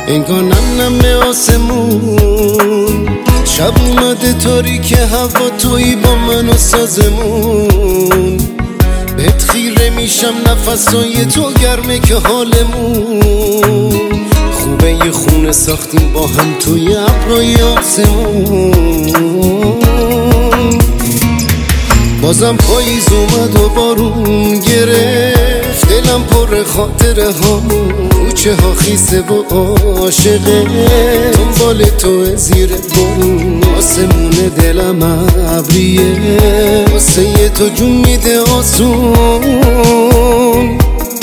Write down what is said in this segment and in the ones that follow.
انگار نمنم آسمون، شب اومده تاریک هوا، تویی با من و سازمون. بهت خیره میشم نفسای تو گرمه که حالمون خوبه، یه خونه ساختیم با هم توی ابرای آسمون. بازم پاییز اومد و بارون گرفت، دلم پر خاطره هامون، کوچه ها خیسه و عاشقه، دنبال تو زیر بارون، آسمون دلم ابریه، واسه تو جون میده آسون.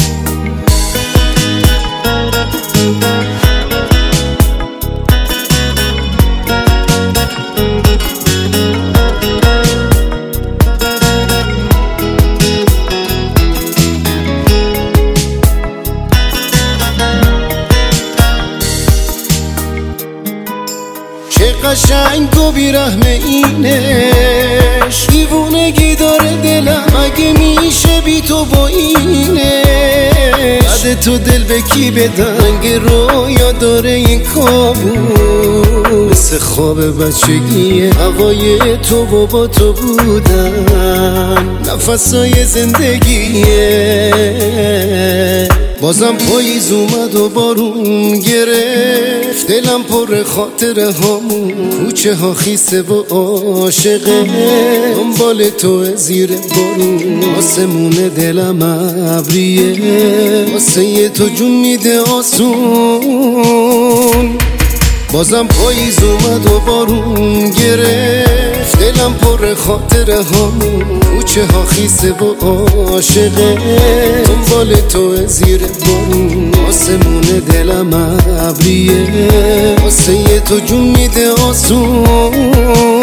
چه قشنگ و بیرحمه اینش، دیوونگی داره دلم، مگه میشه بی تو با اینش؟ بعد تو دل به کی بدنگ، رویا داره این کابوس، مثل خواب بچگی هوای تو و با تو بودن، نفسای زندگیه. بازم پاییز اومد و بارون گرفت، دلم پر خاطره هامون، کوچه ها خیسه و عاشقه، دنبال تو زیر بارون، آسمون دلم ابریه، واسه تو جون میده آسون. بازم پاییز اومد و بارون گرفت، دلم پر خاطره هامون، کوچه ها خیسه و عاشقه، دنبال تو زیر بارون، آسمون دلم ابریه، واسه تو جون میده آسون.